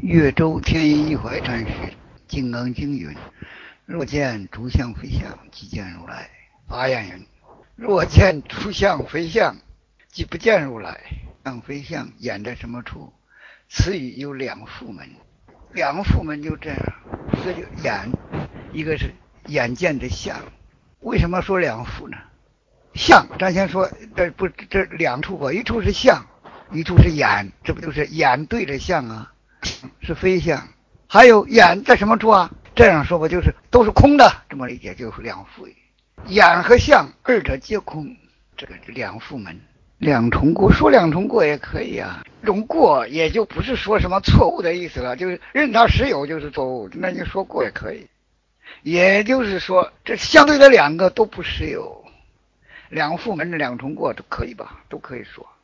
岳州天一怀禅师金刚经云：若见诸相非相，即见如来。华严云：若见诸相非相，即不见如来。相非相，眼在什么处？此语有两副门，两副门就这样，一个就眼，一个是眼见的相。为什么说两副呢？相，咱先说这两处吧，一处是相，一处是眼，这不就是眼对着相啊？是非相。还有眼在什么处啊？这样说吧，就是都是空的，这么理解就是两副。眼和相二者皆空，这个是两副门。两重过，说两重过也可以啊。这种过也就不是说什么错误的意思了，就是任它实有就是错误，那你说过也可以。也就是说，这相对的两个都不实有，两副门两重过都可以吧，都可以说。